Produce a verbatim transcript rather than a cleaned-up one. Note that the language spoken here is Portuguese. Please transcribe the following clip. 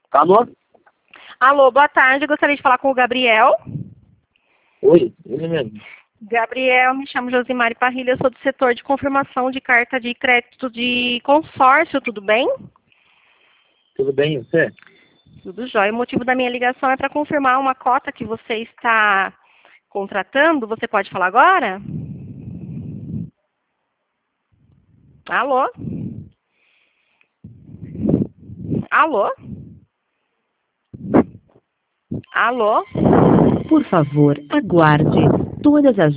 Alô? Alô, boa tarde. Eu gostaria de falar com o Gabriel. Oi, ele mesmo. Gabriel, me chamo Josimari Parrilha, eu sou do setor de confirmação de carta de crédito de consórcio, tudo bem? Tudo bem, e você? Tudo jóia. O motivo da minha ligação é para confirmar uma cota que você está contratando. Você pode falar agora? Alô? Alô? Alô? Por favor, aguarde. Todas as